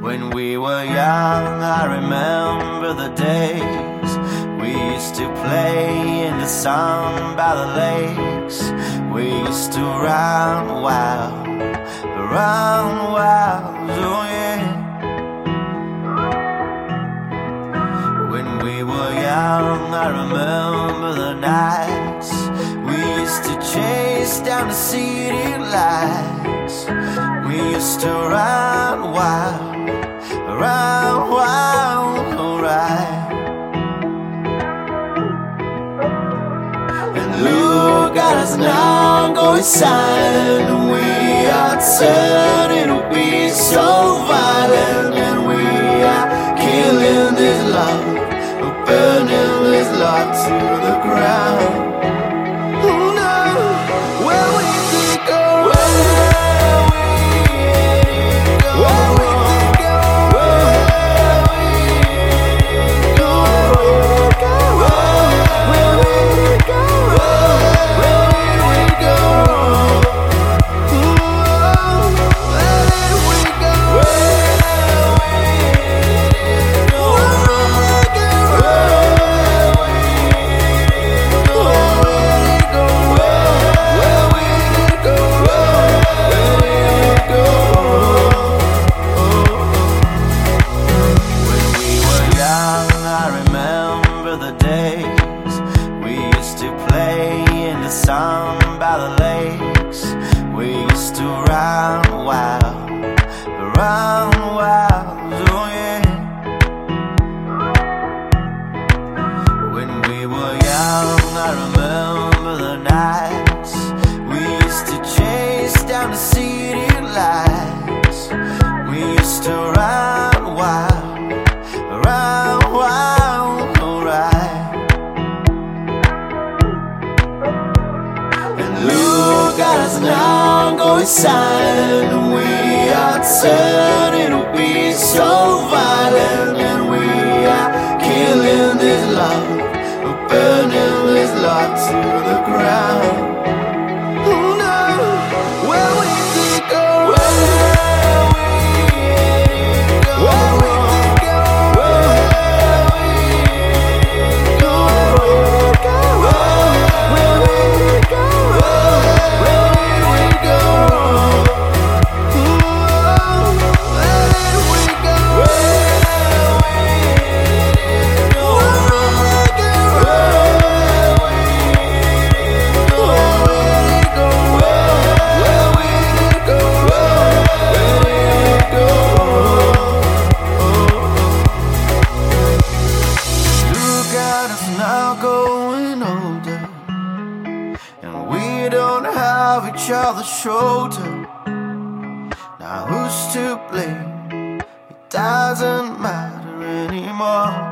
When we were young, I remember the days we used to play in the sun by the lakes. We used to run wild, oh yeah. When we were young, I remember the nights we used to chase down the city lights. We used to run wild, alright. And look at us now, going silent. We are turning to be so violent, and we are killing this love, burning this love to the ground. Sun by the lakes, we used to run wild, oh yeah. When we were young, I remember the nights we used to chase down the city lights. We used to run wild, alright. Look at us now, going silent. We are turning to be so violent, and we are killing this love, burning this love to the ground. Now going older, and we don't have each other's shoulder. Now who's to blame? It doesn't matter anymore.